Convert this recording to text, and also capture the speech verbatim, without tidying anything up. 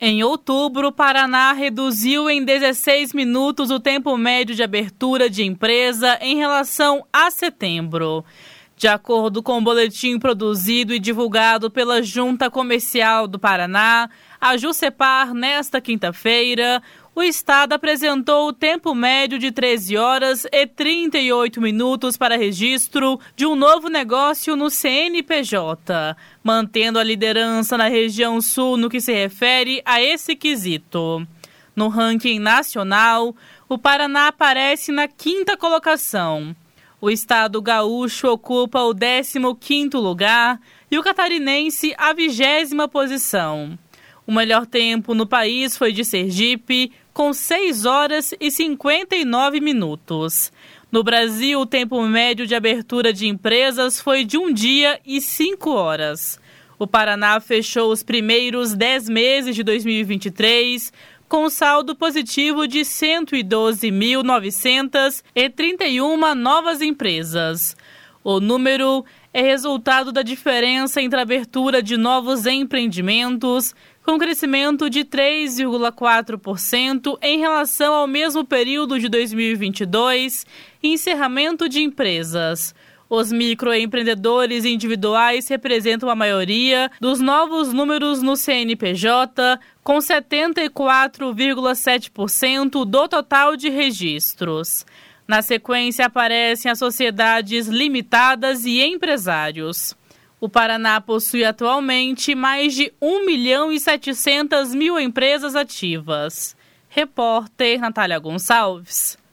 Em outubro, o Paraná reduziu em dezesseis minutos o tempo médio de abertura de empresa em relação a setembro. De acordo com o boletim produzido e divulgado pela Junta Comercial do Paraná, a Jusepar, nesta quinta-feira, o estado apresentou o tempo médio de treze horas e trinta e oito minutos para registro de um novo negócio no C N P J, mantendo a liderança na região sul no que se refere a esse quesito. No ranking nacional, o Paraná aparece na quinta colocação. O estado gaúcho ocupa o décimo quinto lugar e o catarinense a vigésima posição. O melhor tempo no país foi de Sergipe, com seis horas e cinquenta e nove minutos. No Brasil, o tempo médio de abertura de empresas foi de um dia e cinco horas. O Paraná fechou os primeiros dez meses de dois mil e vinte e três com saldo positivo de cento e doze mil novecentas e trinta e uma novas empresas. O número é resultado da diferença entre a abertura de novos empreendimentos, com crescimento de três vírgula quatro por cento em relação ao mesmo período de dois mil e vinte e dois, e encerramento de empresas. Os microempreendedores individuais representam a maioria dos novos números no C N P J, com setenta e quatro vírgula sete por cento do total de registros. Na sequência, aparecem as sociedades limitadas e empresários. O Paraná possui atualmente mais de um milhão e setecentas mil empresas ativas. Repórter Natália Gonçalves.